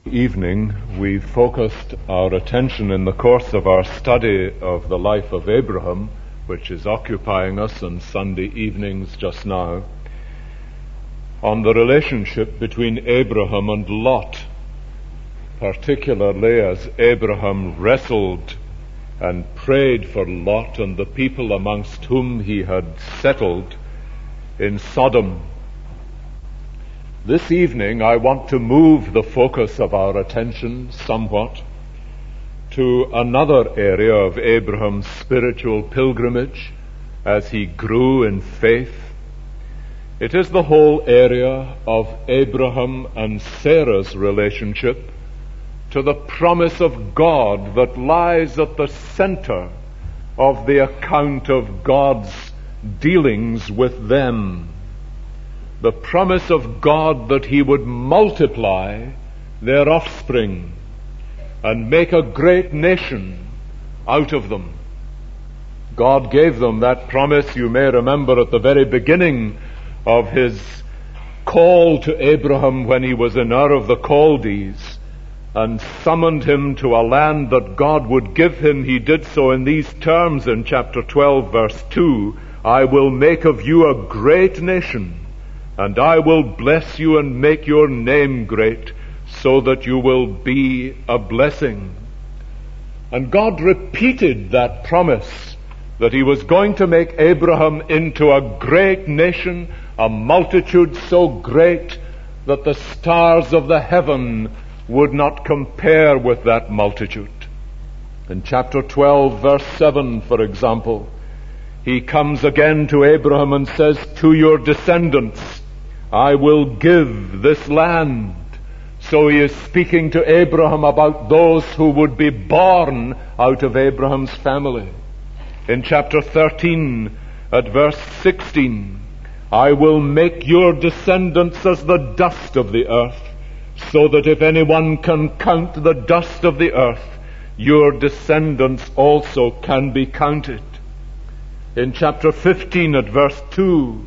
Evening, we focused our attention in the course of our study of the life of Abraham, which is occupying us on Sunday evenings just now, on the relationship between Abraham and Lot, particularly as Abraham wrestled and prayed for Lot and the people amongst whom he had settled in Sodom. This evening I want to move the focus of our attention somewhat to another area of Abraham's spiritual pilgrimage as he grew in faith. It is the whole area of Abraham and Sarah's relationship to the promise of God that lies at the center of the account of God's dealings with them. The promise of God that He would multiply their offspring and make a great nation out of them. God gave them that promise, you may remember, at the very beginning of His call to Abraham when he was in Ur of the Chaldees and summoned him to a land that God would give him. He did so in these terms in chapter 12, verse 2, "I will make of you a great nation, and I will bless you and make your name great, so that you will be a blessing." And God repeated that promise, that He was going to make Abraham into a great nation, a multitude so great that the stars of the heaven would not compare with that multitude. In chapter 12, verse 7, for example, He comes again to Abraham and says, "To your descendants I will give this land." So He is speaking to Abraham about those who would be born out of Abraham's family. In chapter 13, at verse 16, "I will make your descendants as the dust of the earth, so that if anyone can count the dust of the earth, your descendants also can be counted." In chapter 15, at verse 2,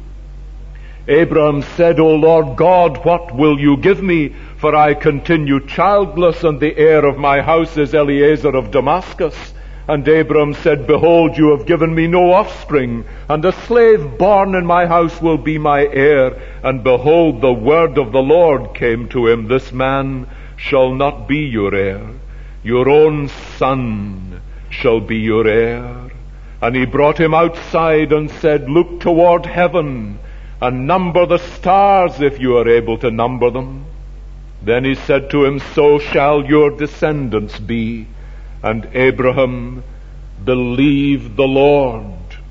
Abraham said, "O Lord God, what will you give me? For I continue childless, and the heir of my house is Eliezer of Damascus." And Abraham said, "Behold, you have given me no offspring, and a slave born in my house will be my heir." And behold, the word of the Lord came to him, "This man shall not be your heir. Your own son shall be your heir." And he brought him outside and said, "Look toward heaven and number the stars if you are able to number them." Then he said to him, "So shall your descendants be." And Abraham believed the Lord.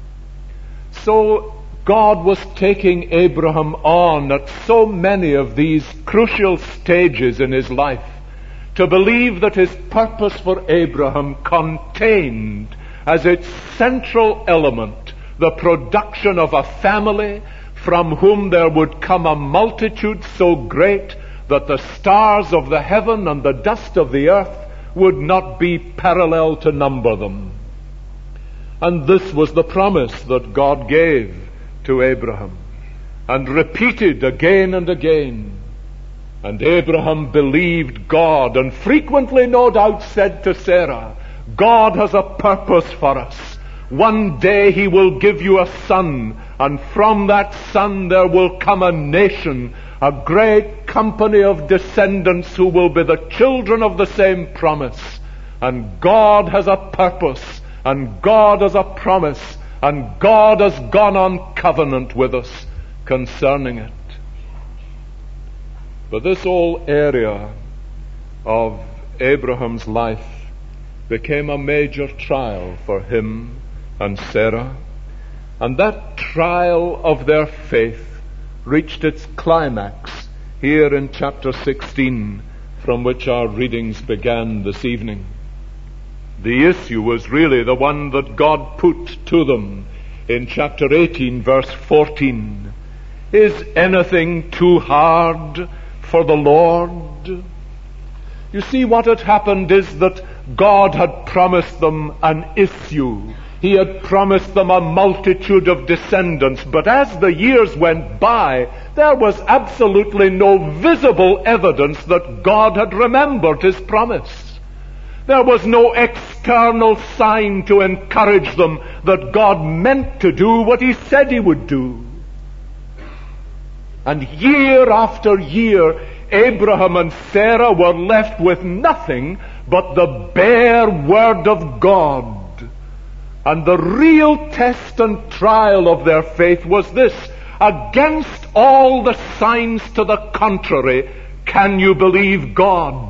So God was taking Abraham on at so many of these crucial stages in his life to believe that His purpose for Abraham contained as its central element the production of a family from whom there would come a multitude so great that the stars of the heaven and the dust of the earth would not be parallel to number them. And this was the promise that God gave to Abraham and repeated again and again. And Abraham believed God and frequently, no doubt, said to Sarah, "God has a purpose for us. One day He will give you a son, and from that son there will come a nation, a great company of descendants who will be the children of the same promise." And God has a purpose, and God has a promise, and God has gone on covenant with us concerning it. But this whole area of Abraham's life became a major trial for him and Sarah, and that trial of their faith reached its climax here in chapter 16, from which our readings began this evening. The issue was really the one that God put to them in chapter 18, verse 14. "Is anything too hard for the Lord?" You see, what had happened is that God had promised them an issue He had promised them a multitude of descendants, but as the years went by, there was absolutely no visible evidence that God had remembered his promise. There was no external sign to encourage them that God meant to do what he said he would do. And year after year, Abraham and Sarah were left with nothing but the bare word of God. And the real test and trial of their faith was this: against all the signs to the contrary, can you believe God?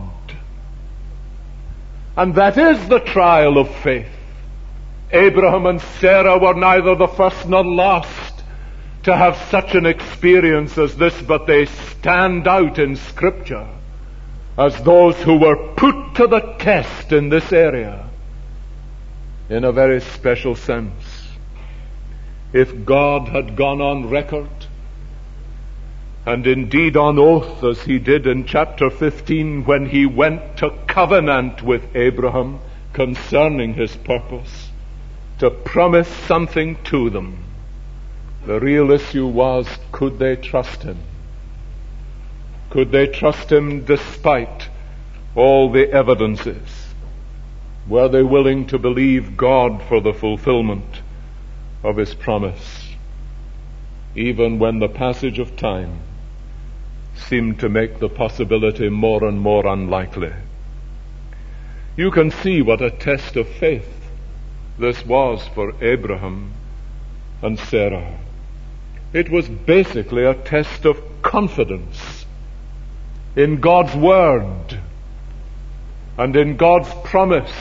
And that is the trial of faith. Abraham and Sarah were neither the first nor last to have such an experience as this, but they stand out in Scripture as those who were put to the test in this area in a very special sense. If God had gone on record, and indeed on oath, as he did in chapter 15 when he went to covenant with Abraham concerning his purpose, to promise something to them, the real issue was, could they trust him? Could they trust him despite all the evidences? Were they willing to believe God for the fulfillment of his promise, even when the passage of time seemed to make the possibility more and more unlikely? You can see what a test of faith this was for Abraham and Sarah. It was basically a test of confidence in God's word and in God's promise.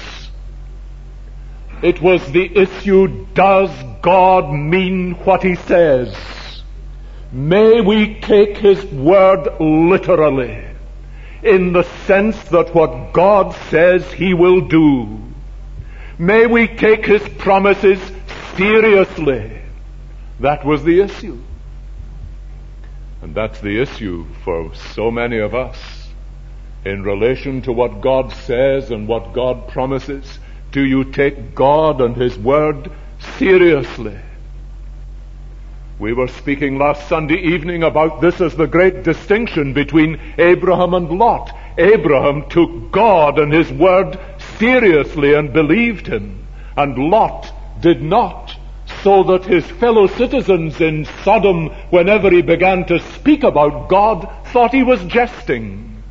It was the issue, does God mean what he says? May we take his word literally, in the sense that what God says he will do. May we take his promises seriously. That was the issue. And that's the issue for so many of us in relation to what God says and what God promises. Do you take God and his word seriously? We were speaking last Sunday evening about this as the great distinction between Abraham and Lot. Abraham took God and his word seriously and believed him, and Lot did not, so that his fellow citizens in Sodom, whenever he began to speak about God, thought he was jesting.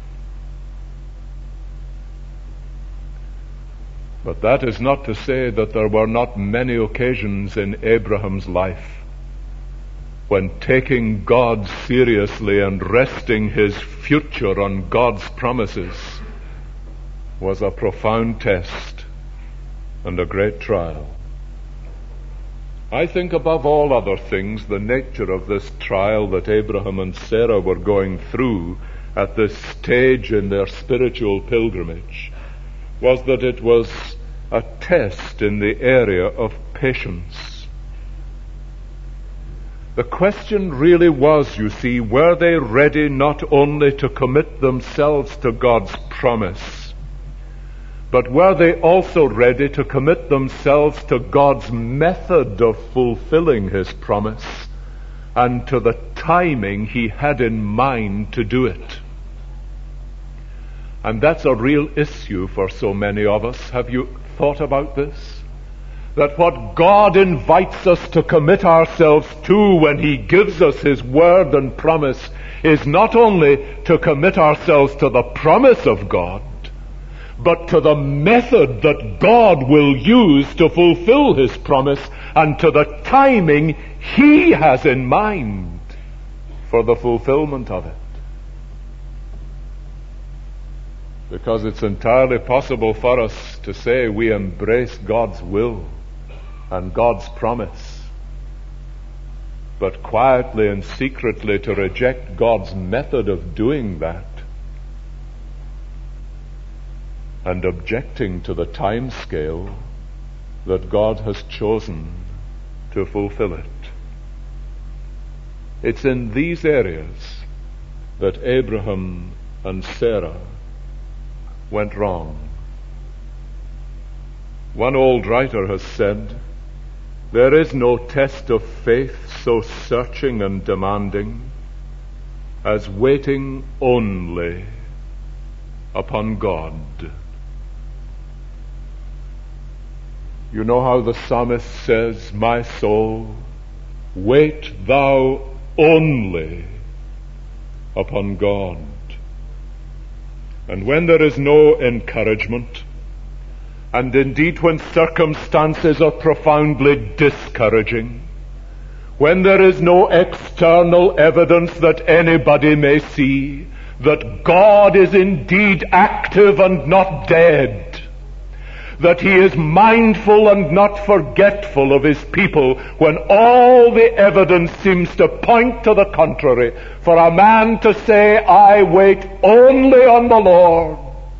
But that is not to say that there were not many occasions in Abraham's life when taking God seriously and resting his future on God's promises was a profound test and a great trial. I think above all other things, the nature of this trial that Abraham and Sarah were going through at this stage in their spiritual pilgrimage was that it was a test in the area of patience. The question really was, you see, were they ready not only to commit themselves to God's promise, but were they also ready to commit themselves to God's method of fulfilling his promise and to the timing he had in mind to do it? And that's a real issue for so many of us. Have you thought about this? That what God invites us to commit ourselves to when he gives us his word and promise is not only to commit ourselves to the promise of God, but to the method that God will use to fulfill his promise and to the timing he has in mind for the fulfillment of it. Because it's entirely possible for us to say we embrace God's will and God's promise, but quietly and secretly to reject God's method of doing that and objecting to the time scale that God has chosen to fulfill it. It's in these areas that Abraham and Sarah went wrong. One old writer has said, There is no test of faith so searching and demanding as waiting only upon God. You know how the psalmist says, "My soul, wait thou only upon God." And when there is no encouragement, and indeed when circumstances are profoundly discouraging, when there is no external evidence that anybody may see that God is indeed active and not dead, that he is mindful and not forgetful of his people, when all the evidence seems to point to the contrary, for a man to say, "I wait only on the Lord,"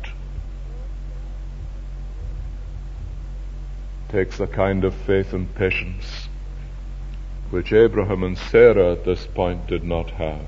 takes a kind of faith and patience which Abraham and Sarah at this point did not have.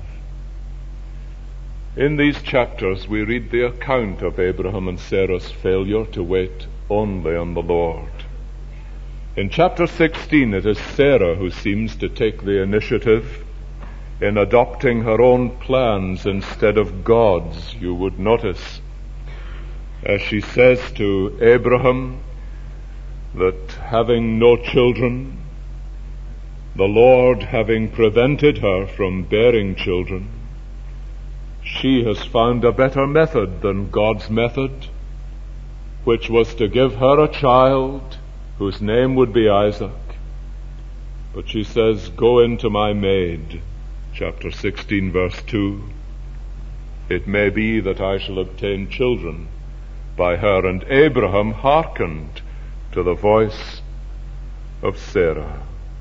In these chapters we read the account of Abraham and Sarah's failure to wait only on the Lord. In chapter 16 it is Sarah who seems to take the initiative in adopting her own plans instead of God's, you would notice, as she says to Abraham that having no children, the Lord having prevented her from bearing children, she has found a better method than God's method, which was to give her a child whose name would be Isaac. But she says, "Go into my maid," chapter 16 verse 2. "It may be that I shall obtain children by her." And Abraham hearkened to the voice of Sarah.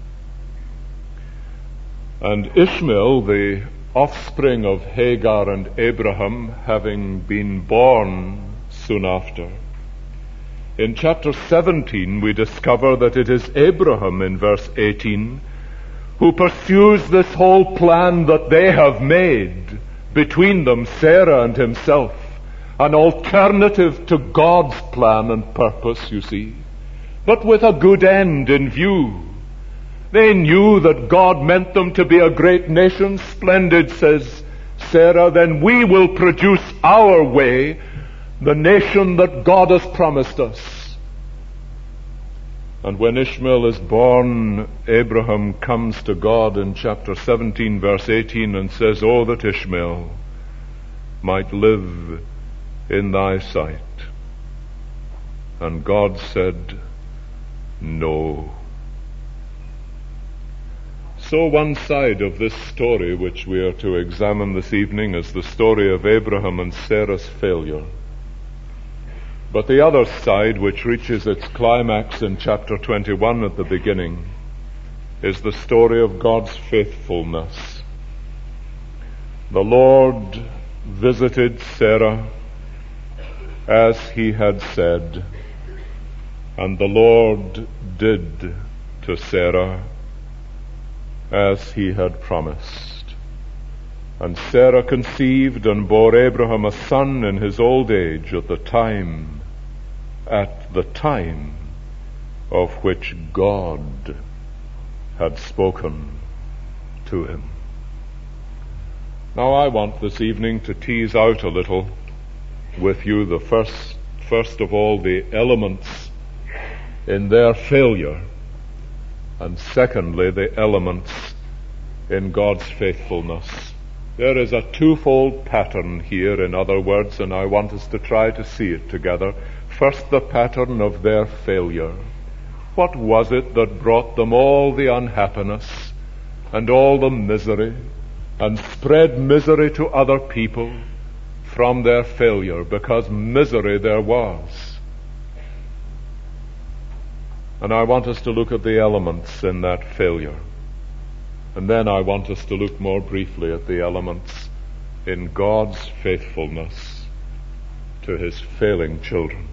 And Ishmael, the offspring of Hagar and Abraham, having been born soon after, in chapter 17 we discover that it is Abraham in verse 18 who pursues this whole plan that they have made between them, Sarah and himself, an alternative to God's plan and purpose, you see, but with a good end in view. They knew that God meant them to be a great nation. "Splendid," says Sarah, "then we will produce our way, the nation that God has promised us." And when Ishmael is born, Abraham comes to God in chapter 17 verse 18 and says, "Oh, that Ishmael might live in thy sight." And God said, "No." So one side of this story which we are to examine this evening is the story of Abraham and Sarah's failure. But the other side, which reaches its climax in chapter 21 at the beginning, is the story of God's faithfulness. The Lord visited Sarah as he had said, and the Lord did to Sarah as he had promised. And Sarah conceived and bore Abraham a son in his old age at the time of which God had spoken to him. Now I want this evening to tease out a little with you the first of all the elements in their failure, and secondly the elements in God's faithfulness. There is a twofold pattern here, in other words, and I want us to try to see it together. First, the pattern of their failure. What was it that brought them all the unhappiness and all the misery and spread misery to other people from their failure? Because misery there was. And I want us to look at the elements in that failure. And then I want us to look more briefly at the elements in God's faithfulness to his failing children.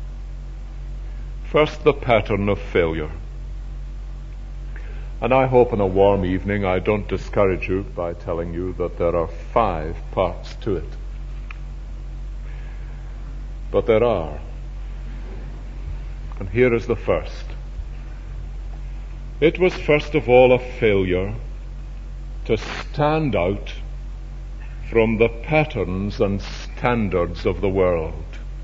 First, the pattern of failure. And I hope on a warm evening I don't discourage you by telling you that there are 5 parts to it. But there are. And here is the first. It was first of all a failure to stand out from the patterns and standards of the world.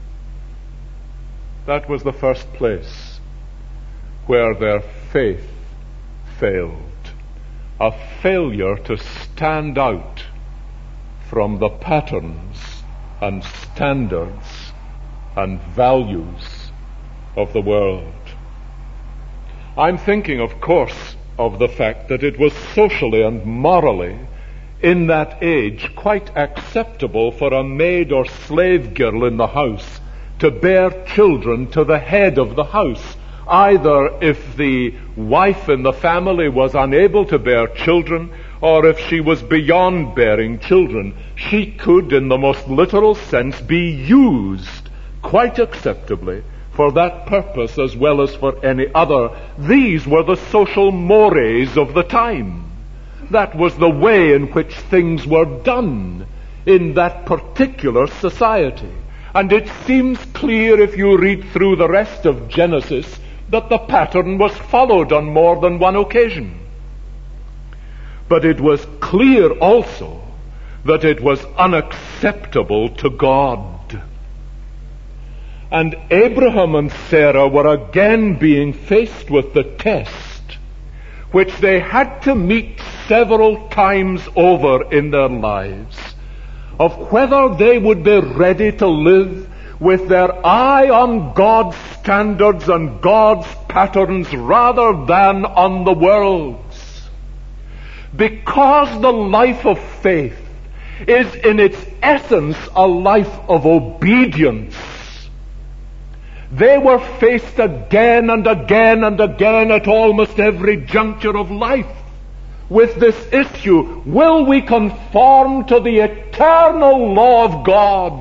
That was the first place where their faith failed. A failure to stand out from the patterns and standards and values of the world. I'm thinking, of course, of the fact that it was socially and morally in that age quite acceptable for a maid or slave girl in the house to bear children to the head of the house. Either if the wife in the family was unable to bear children, or if she was beyond bearing children, she could, in the most literal sense, be used quite acceptably for that purpose as well as for any other. These were the social mores of the time. That was the way in which things were done in that particular society. And it seems clear, if you read through the rest of Genesis, that the pattern was followed on more than one occasion. But it was clear also that it was unacceptable to God. And Abraham and Sarah were again being faced with the test, which they had to meet several times over in their lives, of whether they would be ready to live with their eye on God's standards and God's patterns rather than on the world's. Because the life of faith is in its essence a life of obedience, they were faced again and again and again at almost every juncture of life with this issue: will we conform to the eternal law of God,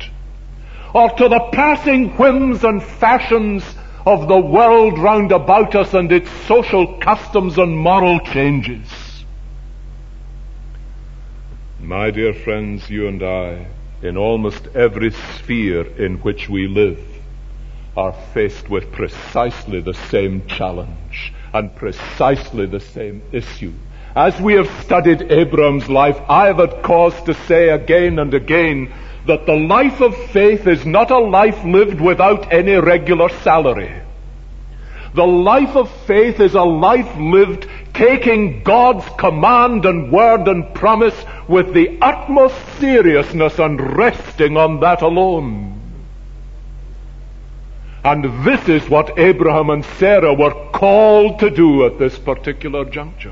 or to the passing whims and fashions of the world round about us and its social customs and moral changes? My dear friends, you and I, in almost every sphere in which we live, are faced with precisely the same challenge and precisely the same issue. As we have studied Abraham's life, I have had cause to say again and again that the life of faith is not a life lived without any regular salary. The life of faith is a life lived taking God's command and word and promise with the utmost seriousness and resting on that alone. And this is what Abraham and Sarah were called to do at this particular juncture.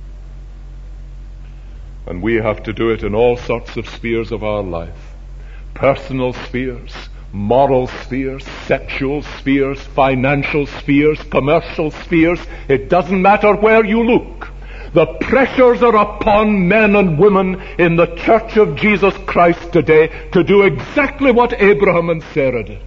And we have to do it in all sorts of spheres of our life. Personal spheres, moral spheres, sexual spheres, financial spheres, commercial spheres. It doesn't matter where you look. The pressures are upon men and women in the Church of Jesus Christ today to do exactly what Abraham and Sarah did.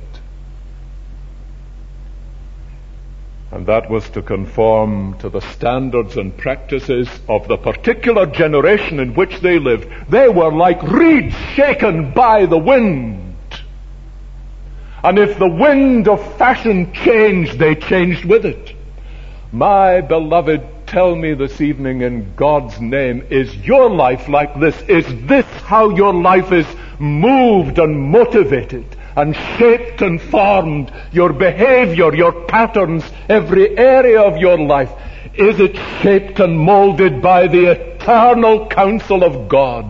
And that was to conform to the standards and practices of the particular generation in which they lived. They were like reeds shaken by the wind. And if the wind of fashion changed, they changed with it. My beloved, tell me this evening in God's name, is your life like this? Is this how your life is moved and motivated and shaped and formed? Your behavior, your patterns, every area of your life, is it shaped and molded by the eternal counsel of God,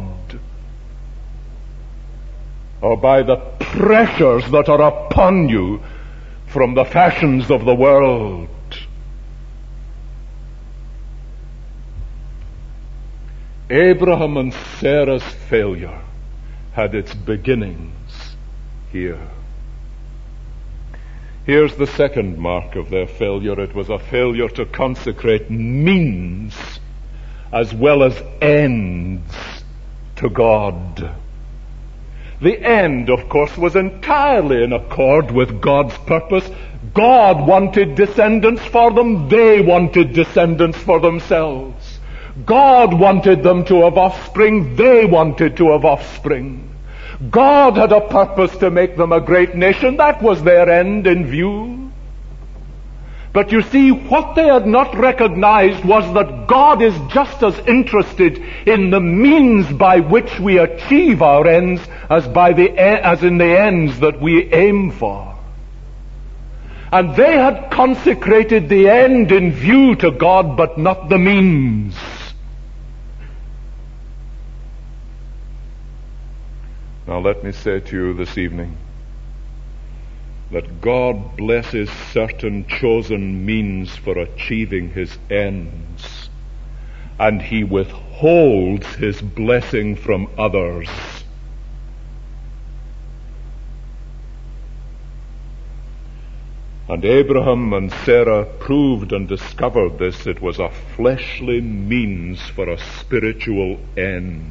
or by the pressures that are upon you from the fashions of the world? Abraham and Sarah's failure had its beginnings here. Here's the second mark of their failure. It was a failure to consecrate means as well as ends to God. The end, of course, was entirely in accord with God's purpose. God wanted descendants for them. They wanted descendants for themselves. God wanted them to have offspring. They wanted to have offspring. God had a purpose to make them a great nation. That was their end in view. But you see, what they had not recognized was that God is just as interested in the means by which we achieve our ends as in the ends that we aim for. And they had consecrated the end in view to God, but not the means. Now let me say to you this evening that God blesses certain chosen means for achieving His ends, and He withholds His blessing from others. And Abraham and Sarah proved and discovered this. It was a fleshly means for a spiritual end.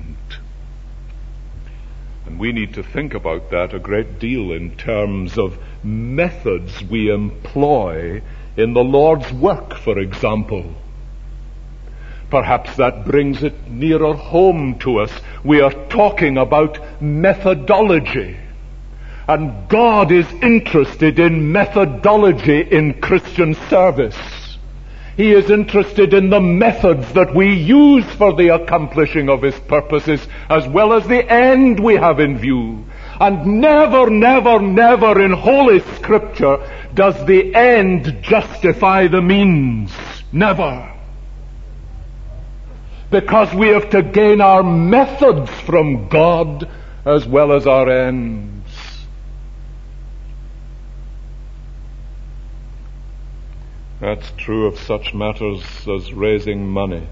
And we need to think about that a great deal in terms of methods we employ in the Lord's work, for example. Perhaps that brings it nearer home to us. We are talking about methodology. And God is interested in methodology in Christian service. He is interested in the methods that we use for the accomplishing of His purposes, as well as the end we have in view. And never, never, never in Holy Scripture does the end justify the means. Never. Because we have to gain our methods from God as well as our ends. That's true of such matters as raising money.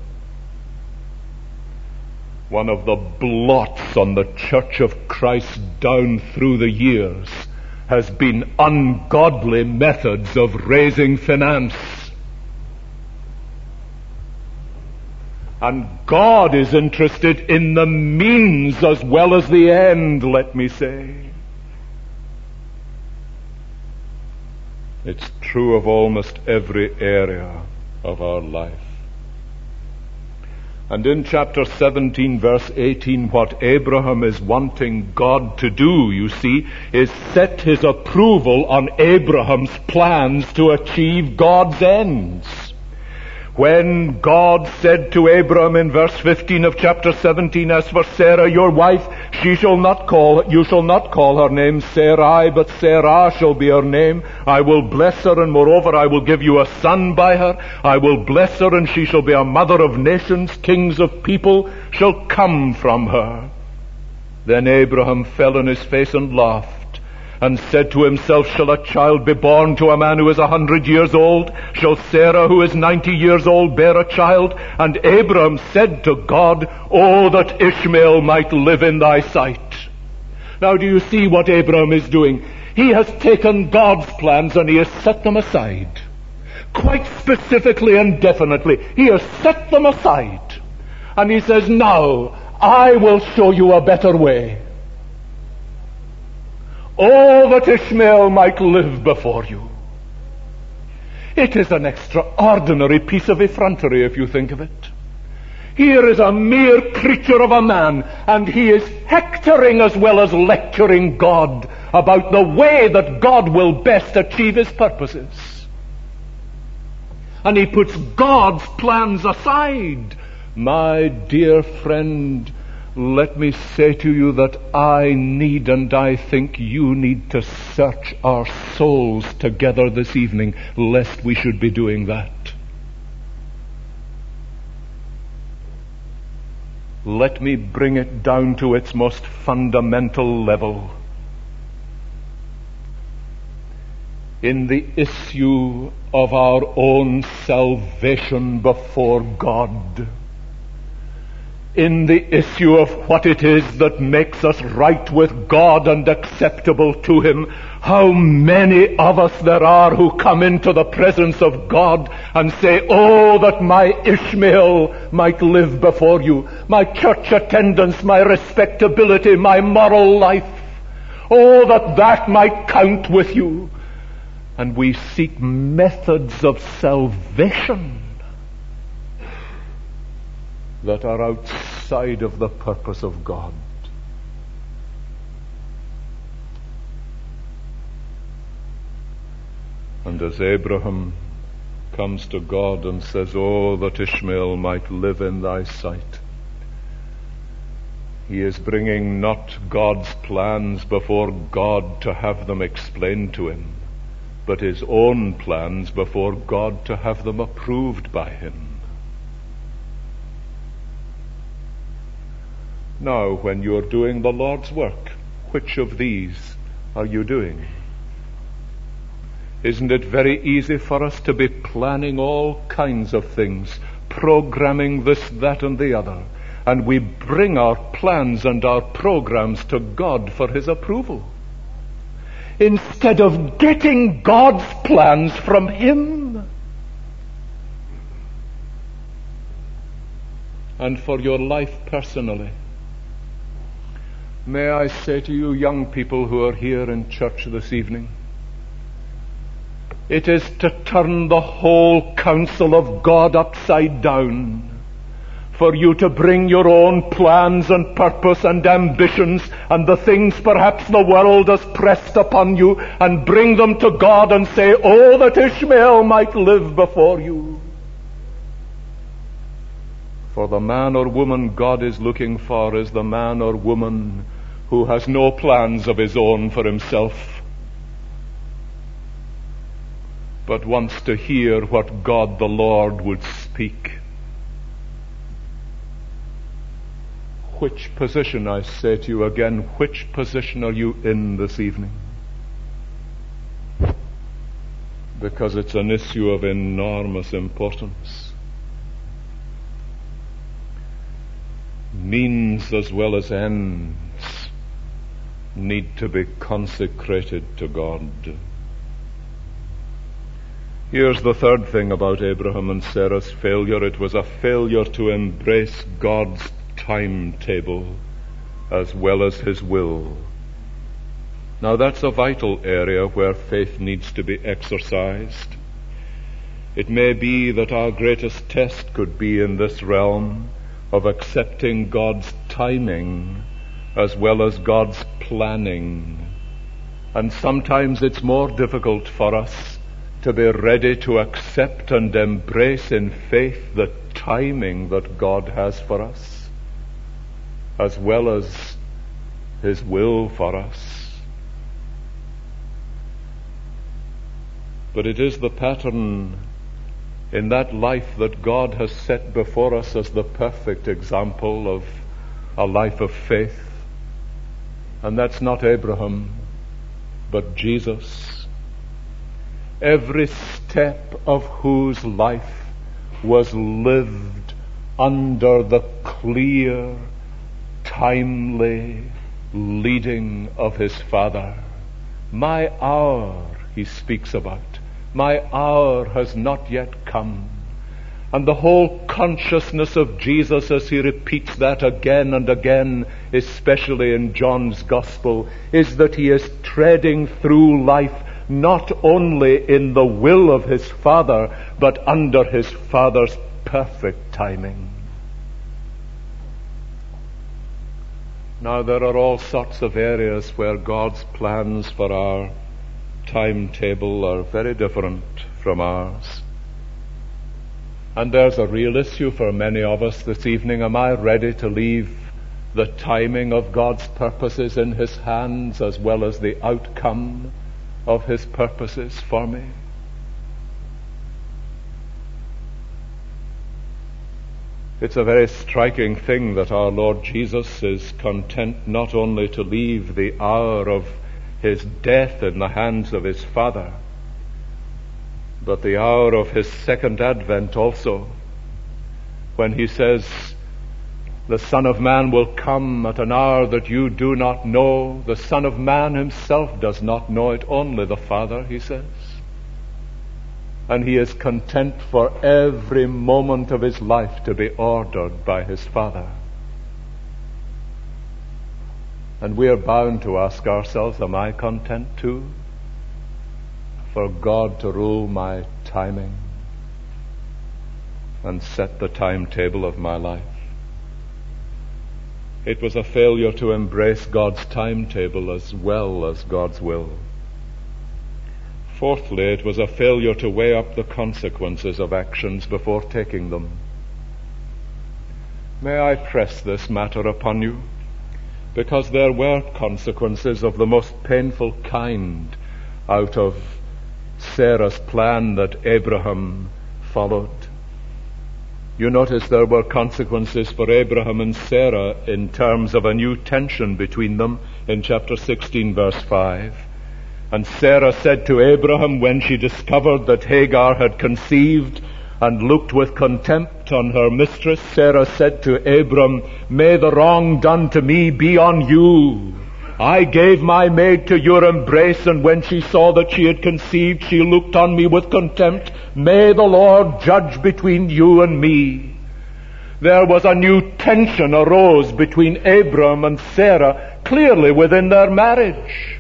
One of the blots on the Church of Christ down through the years has been ungodly methods of raising finance. And God is interested in the means as well as the end, let me say. It's true of almost every area of our life. And in chapter 17, verse 18, what Abraham is wanting God to do, you see, is set His approval on Abraham's plans to achieve God's ends. When God said to Abraham in verse 15 of chapter 17, as for Sarah your wife, you shall not call her name Sarai, but Sarah shall be her name. I will bless her, and moreover I will give you a son by her. I will bless her, and she shall be a mother of nations. Kings of people shall come from her. Then Abraham fell on his face and laughed, and said to himself, shall a child be born to a man who is 100 years old? Shall Sarah, who is 90 years old, bear a child? And Abraham said to God, oh, that Ishmael might live in thy sight. Now do you see what Abraham is doing? He has taken God's plans and he has set them aside. Quite specifically and definitely, he has set them aside. And he says, now, I will show you a better way. Oh, that Ishmael might live before you. It is an extraordinary piece of effrontery if you think of it. Here is a mere creature of a man, and he is hectoring as well as lecturing God about the way that God will best achieve His purposes. And he puts God's plans aside. My dear friend, let me say to you that I need, and I think you need, to search our souls together this evening, lest we should be doing that. Let me bring it down to its most fundamental level. In the issue of our own salvation before God, in the issue of what it is that makes us right with God and acceptable to Him, how many of us there are who come into the presence of God and say, oh, that my Ishmael might live before you, my church attendance, my respectability, my moral life, oh, that might count with you. And we seek methods of salvation that are outside of the purpose of God. And as Abraham comes to God and says, "Oh, that Ishmael might live in thy sight." He is bringing not God's plans before God to have them explained to him, but his own plans before God to have them approved by him. Now, when you're doing the Lord's work, which of these are you doing? Isn't it very easy for us to be planning all kinds of things, programming this, that, and the other, and we bring our plans and our programs to God for his approval, instead of getting God's plans from him? And for your life personally, may I say to you young people who are here in church this evening, it is to turn the whole counsel of God upside down for you to bring your own plans and purpose and ambitions and the things perhaps the world has pressed upon you, and bring them to God and say, "Oh, that Ishmael might live before you." For the man or woman God is looking for is the man or woman who has no plans of his own for himself, but wants to hear what God the Lord would speak. Which position, I say to you again, which position are you in this evening? Because it's an issue of enormous importance. Means as well as ends need to be consecrated to God. Here's the third thing about Abraham and Sarah's failure. It was a failure to embrace God's timetable as well as his will. Now that's a vital area where faith needs to be exercised. It may be that our greatest test could be in this realm of accepting God's timing as well as God's planning. And sometimes it's more difficult for us to be ready to accept and embrace in faith the timing that God has for us, as well as his will for us. But it is the pattern in that life that God has set before us as the perfect example of a life of faith. And that's not Abraham, but Jesus. Every step of whose life was lived under the clear, timely leading of his Father. My hour, he speaks about. My hour has not yet come. And the whole consciousness of Jesus, as he repeats that again and again, especially in John's Gospel, is that he is treading through life not only in the will of his Father, but under his Father's perfect timing. Now, there are all sorts of areas where God's plans for our timetable are very different from ours. And there's a real issue for many of us this evening. Am I ready to leave the timing of God's purposes in his hands as well as the outcome of his purposes for me? It's a very striking thing that our Lord Jesus is content not only to leave the hour of his death in the hands of his Father, but the hour of his second advent also, when he says, "The Son of Man will come at an hour that you do not know." The Son of Man himself does not know it, only the Father, he says. And he is content for every moment of his life to be ordered by his Father. And we are bound to ask ourselves, am I content too for God to rule my timing and set the timetable of my life? It was a failure to embrace God's timetable as well as God's will. fourthly, it was a failure to weigh up the consequences of actions before taking them. May I press this matter upon you? Because there were consequences of the most painful kind out of Sarah's plan that Abraham followed. You notice there were consequences for Abraham and Sarah in terms of a new tension between them in chapter 16, verse 5. And Sarah said to Abraham when she discovered that Hagar had conceived and looked with contempt on her mistress, Sarah said to Abram, "May the wrong done to me be on you. I gave my maid to your embrace, and when she saw that she had conceived, she looked on me with contempt. May the Lord judge between you and me." There was a new tension arose between Abram and Sarah, clearly within their marriage.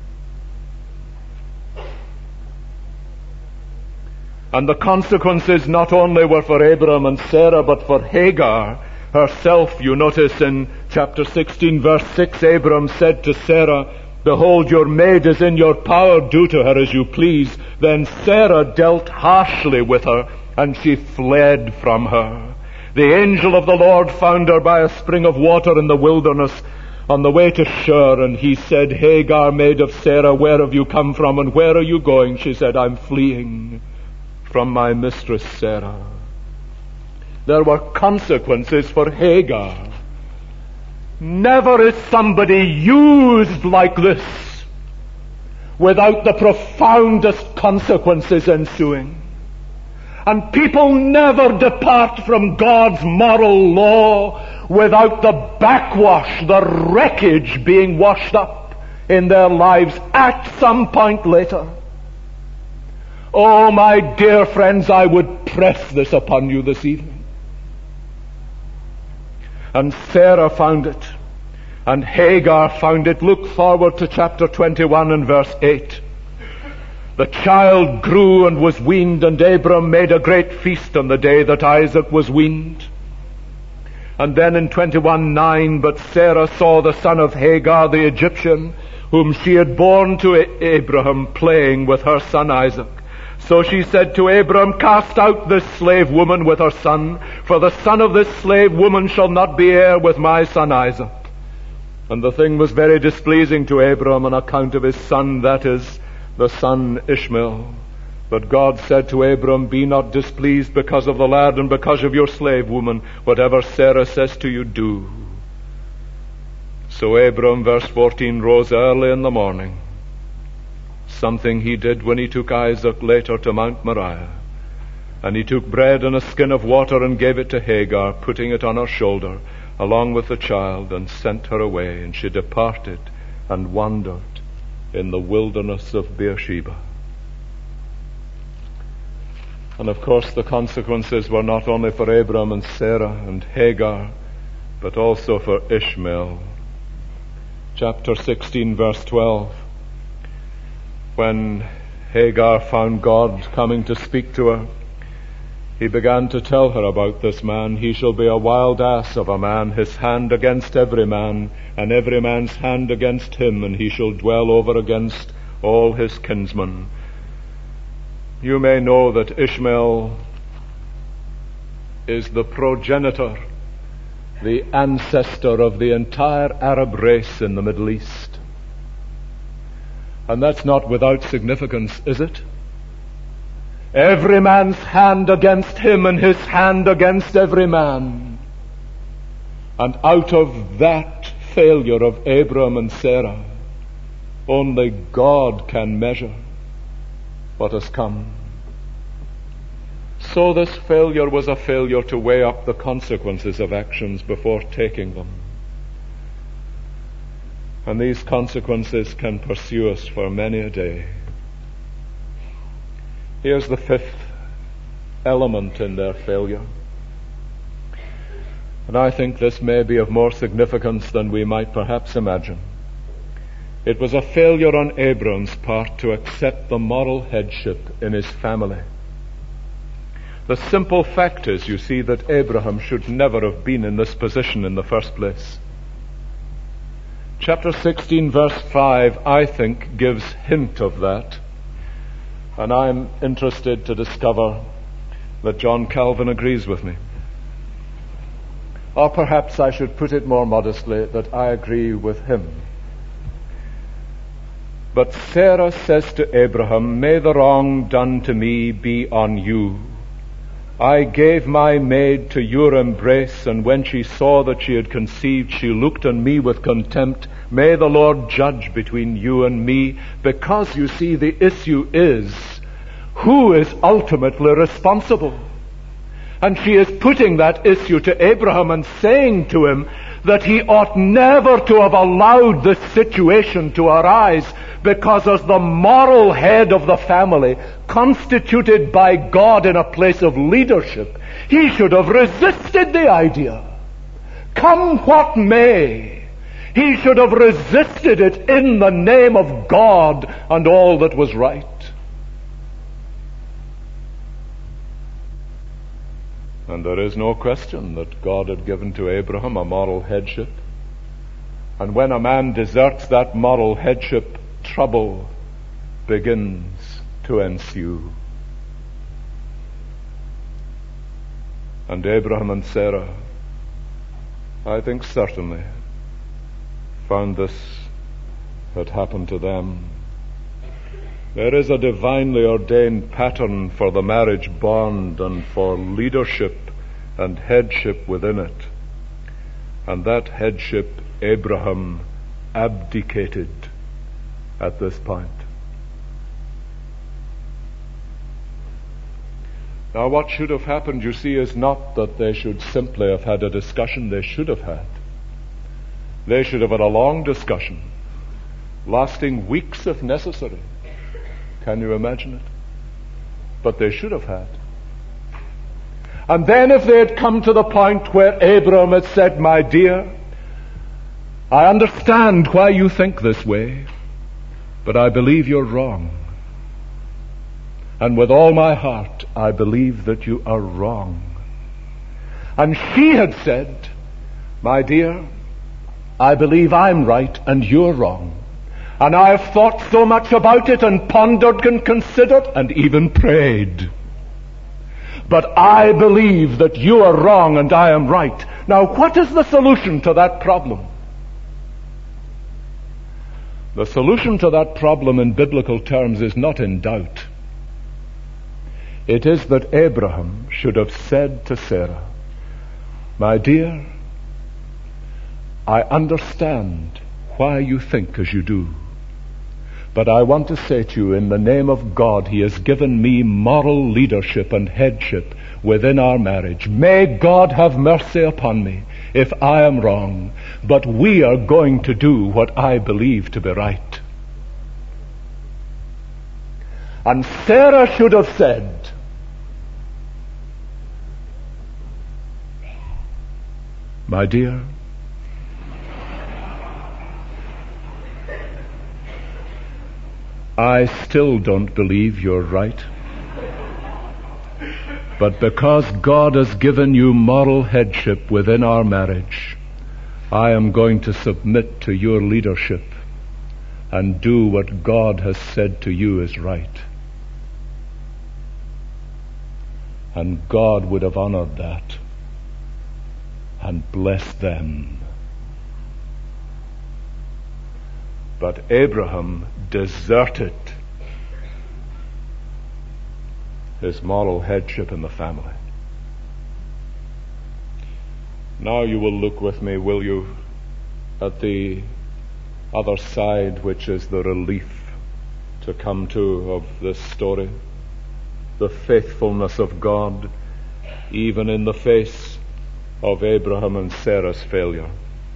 And the consequences not only were for Abram and Sarah, but for Hagar herself. You notice in chapter 16, verse 6, Abram said to Sarah, "Behold, your maid is in your power, do to her as you please." Then Sarah dealt harshly with her, and she fled from her. The angel of the Lord found her by a spring of water in the wilderness on the way to Shur, and he said, "Hagar, maid of Sarah, where have you come from, and where are you going?" She said, "I'm fleeing from my mistress Sarah." There were consequences for Hagar. Never is somebody used like this without the profoundest consequences ensuing. And people never depart from God's moral law without the backwash, the wreckage being washed up in their lives at some point later. Oh, my dear friends, I would press this upon you this evening. And Sarah found it, and Hagar found it. Look forward to chapter 21 and verse 8. The child grew and was weaned, and Abram made a great feast on the day that Isaac was weaned. And then in 21:9, but Sarah saw the son of Hagar the Egyptian, whom she had borne to Abraham, playing with her son Isaac. So she said to Abram, "Cast out this slave woman with her son, for the son of this slave woman shall not be heir with my son Isaac." And the thing was very displeasing to Abram on account of his son, that is, the son Ishmael. But God said to Abram, "Be not displeased because of the lad and because of your slave woman. Whatever Sarah says to you, do." So Abram, verse 14, rose early in the morning, something he did when he took Isaac later to Mount Moriah. And he took bread and a skin of water and gave it to Hagar, putting it on her shoulder, along with the child, and sent her away. And she departed and wandered in the wilderness of Beersheba. And of course the consequences were not only for Abram and Sarah and Hagar, but also for Ishmael. Chapter 16, verse 12. When Hagar found God coming to speak to her, he began to tell her about this man. "He shall be a wild ass of a man, his hand against every man, and every man's hand against him, and he shall dwell over against all his kinsmen." You may know that Ishmael is the progenitor, the ancestor of the entire Arab race in the Middle East. And that's not without significance, is it? Every man's hand against him, and his hand against every man. And out of that failure of Abram and Sarah, only God can measure what has come. So this failure was a failure to weigh up the consequences of actions before taking them. And these consequences can pursue us for many a day. Here's the fifth element in their failure. And I think this may be of more significance than we might perhaps imagine. It was a failure on Abram's part to accept the moral headship in his family. The simple fact is, you see, that Abraham should never have been in this position in the first place. Chapter 16, verse 5, I think, gives hint of that. And I'm interested to discover that John Calvin agrees with me. Or perhaps I should put it more modestly, that I agree with him. But Sarah says to Abraham, "May the wrong done to me be on you. I gave my maid to your embrace, and when she saw that she had conceived, she looked on me with contempt. May the Lord judge between you and me." Because, you see, the issue is, who is ultimately responsible? And she is putting that issue to Abraham and saying to him that he ought never to have allowed this situation to arise, because as the moral head of the family, constituted by God in a place of leadership, he should have resisted the idea. Come what may, he should have resisted it in the name of God and all that was right. And there is no question that God had given to Abraham a moral headship. And when a man deserts that moral headship, trouble begins to ensue. And Abraham and Sarah, I think certainly, found this had happened to them. There is a divinely ordained pattern for the marriage bond and for leadership and headship within it. And that headship Abraham abdicated at this point. Now, what should have happened, you see, is not that they should simply have had a discussion. They should have had. They should have had a long discussion, lasting weeks if necessary. Can you imagine it? But they should have had. And then if they had come to the point where Abraham had said, "My dear, I understand why you think this way, but I believe you're wrong. And with all my heart, I believe that you are wrong." And she had said, "My dear, I believe I'm right and you're wrong. And I have thought so much about it and pondered and considered and even prayed. But I believe that you are wrong and I am right." Now, what is the solution to that problem? The solution to that problem in biblical terms is not in doubt. It is that Abraham should have said to Sarah, "My dear, I understand why you think as you do. But I want to say to you, in the name of God, He has given me moral leadership and headship within our marriage. May God have mercy upon me if I am wrong, but we are going to do what I believe to be right." And Sarah should have said, "My dear, I still don't believe you're right. But because God has given you moral headship within our marriage, I am going to submit to your leadership and do what God has said to you is right." And God would have honored that and blessed them. But Abraham deserted his moral headship in the family. Now you will look with me, will you, at the other side, which is the relief to come to of this story. The faithfulness of God, even in the face of Abraham and Sarah's failure.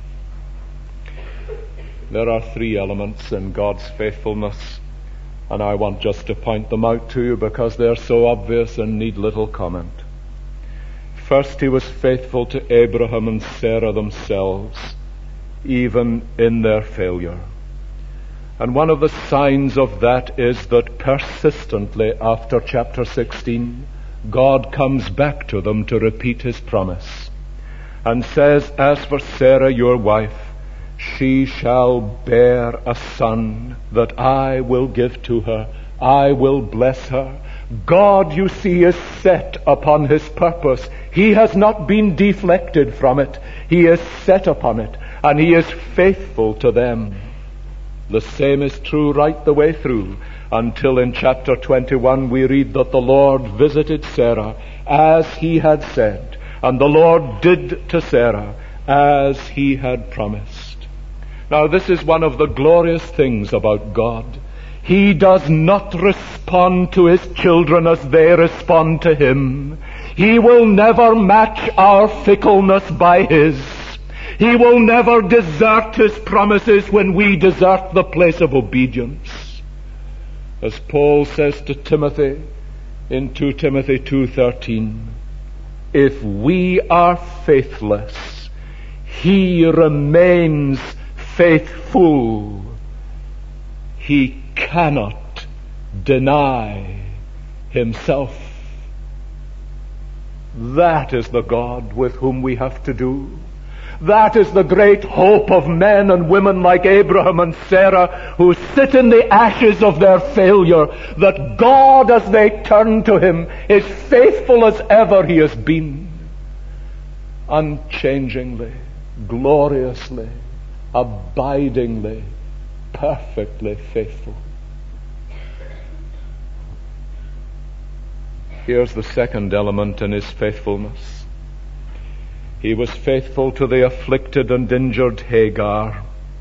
There are three elements in God's faithfulness, and I want just to point them out to you because they're so obvious and need little comment. First, He was faithful to Abraham and Sarah themselves, even in their failure. And one of the signs of that is that persistently after chapter 16, God comes back to them to repeat His promise and says, "As for Sarah, your wife, she shall bear a son that I will give to her I will bless her. God, you see, is set upon his purpose. He has not been deflected from it. He is set upon it, and he is faithful to them. The same is true right the way through, until in chapter 21 we read that the Lord visited Sarah as he had said, and the Lord did to Sarah as he had promised. Now, this is one of the glorious things about God. He does not respond to his children as they respond to him. He will never match our fickleness by his. He will never desert his promises when we desert the place of obedience. As Paul says to Timothy in 2 Timothy 2:13, if we are faithless, he remains faithful. He cannot deny himself. That is the God with whom we have to do. That is the great hope of men and women like Abraham and Sarah, who sit in the ashes of their failure, that God, as they turn to him, is faithful as ever he has been, unchangingly, gloriously, abidingly, perfectly faithful. Here's the second element in his faithfulness. He was faithful to the afflicted and injured Hagar.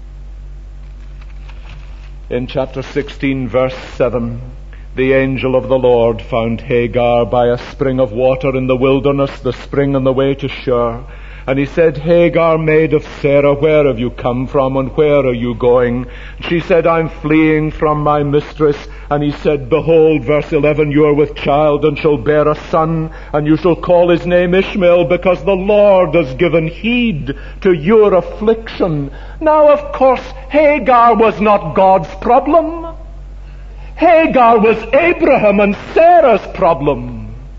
In chapter 16, verse 7, the angel of the Lord found Hagar by a spring of water in the wilderness, the spring on the way to Shur. And he said, Hagar, maid of Sarah, where have you come from and where are you going? She said, I'm fleeing from my mistress. And he said, behold, verse 11, you are with child and shall bear a son, and you shall call his name Ishmael, because the Lord has given heed to your affliction. Now, of course, Hagar was not God's problem. Hagar was Abraham and Sarah's problem.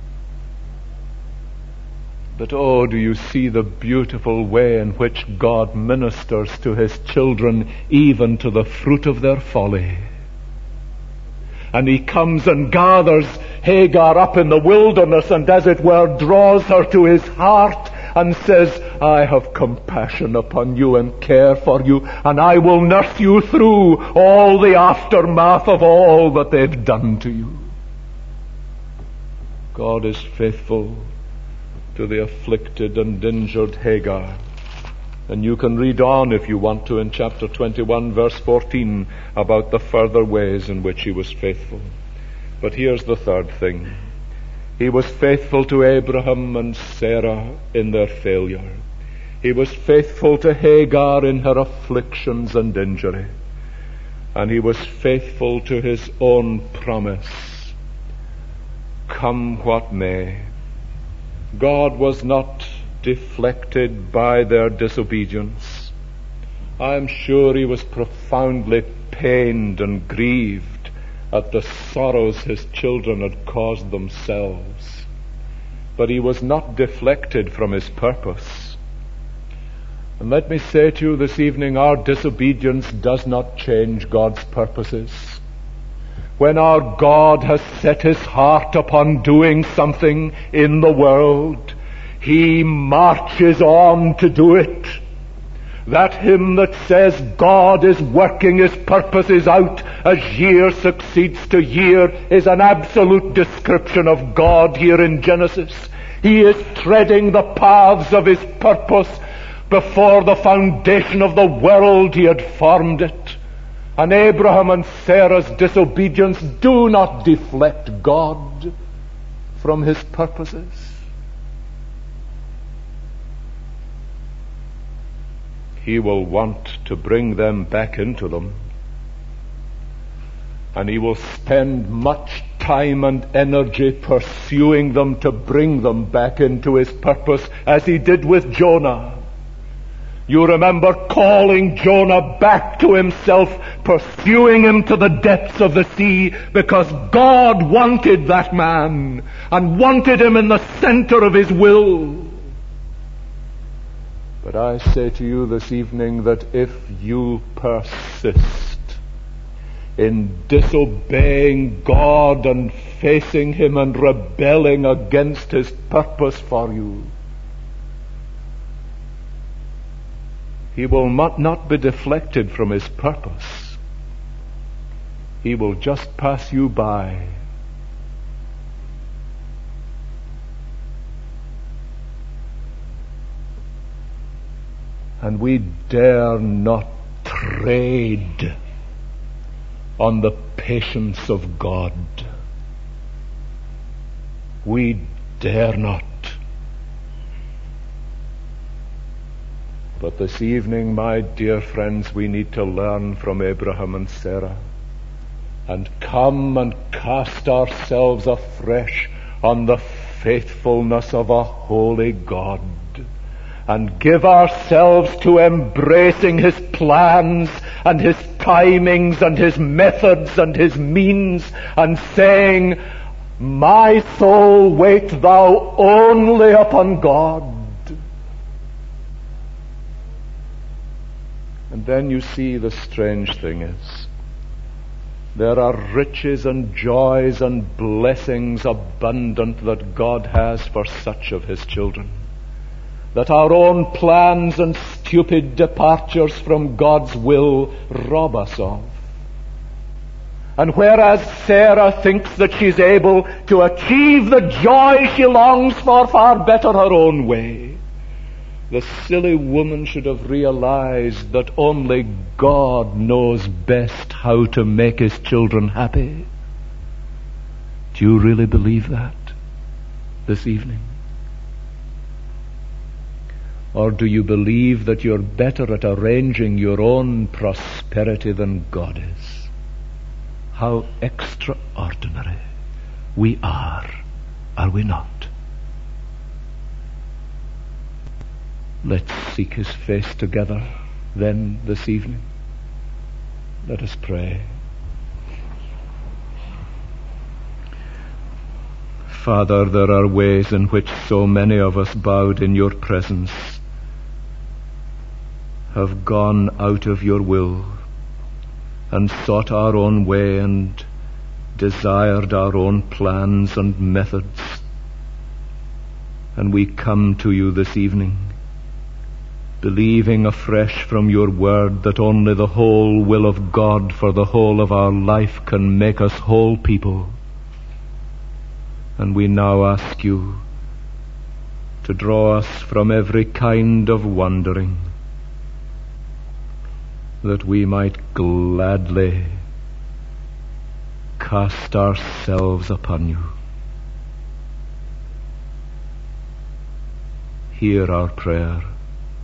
But oh, do you see the beautiful way in which God ministers to his children, even to the fruit of their folly? And he comes and gathers Hagar up in the wilderness and, as it were, draws her to his heart and says, I have compassion upon you and care for you, and I will nurse you through all the aftermath of all that they've done to you. God is faithful to the afflicted and injured Hagar. And you can read on, if you want to, in chapter 21, verse 14, about the further ways in which he was faithful. But here's the third thing. He was faithful to Abraham and Sarah in their failure. He was faithful to Hagar in her afflictions and injury. And he was faithful to his own promise. Come what may, God was not deflected by their disobedience. I am sure he was profoundly pained and grieved at the sorrows his children had caused themselves. But he was not deflected from his purpose. And let me say to you this evening, our disobedience does not change God's purposes. When our God has set his heart upon doing something in the world, he marches on to do it. That hymn that says God is working his purposes out as year succeeds to year is an absolute description of God here in Genesis. He is treading the paths of his purpose. Before the foundation of the world he had formed it. And Abraham and Sarah's disobedience do not deflect God from his purposes. He will want to bring them back into them. And he will spend much time and energy pursuing them to bring them back into his purpose, as he did with Jonah. You remember calling Jonah back to himself, pursuing him to the depths of the sea, because God wanted that man and wanted him in the center of his will. But I say to you this evening that if you persist, in disobeying God and facing Him and rebelling against His purpose for you. He will not be deflected from His purpose. He will just pass you by. And we dare not trade on the patience of God. We dare not. But this evening, my dear friends, we need to learn from Abraham and Sarah and come and cast ourselves afresh on the faithfulness of a holy God and give ourselves to embracing His plans and His timings and His methods and His means, and saying, my soul, wait thou only upon God. And then you see the strange thing is, there are riches and joys and blessings abundant that God has for such of His children, that our own plans and stupid departures from God's will rob us of. And whereas Sarah thinks that she's able to achieve the joy she longs for far better her own way, the silly woman should have realized that only God knows best how to make His children happy. Do you really believe that this evening? Or do you believe that you're better at arranging your own prosperity than God is? How extraordinary we are we not? Let's seek His face together then this evening. Let us pray. Father, there are ways in which so many of us bowed in your presence have gone out of your will and sought our own way and desired our own plans and methods. And we come to you this evening, believing afresh from your word that only the whole will of God for the whole of our life can make us whole people. And we now ask you to draw us from every kind of wandering, that we might gladly cast ourselves upon you. Hear our prayer,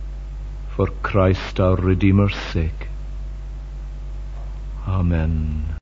for Christ our Redeemer's sake. Amen.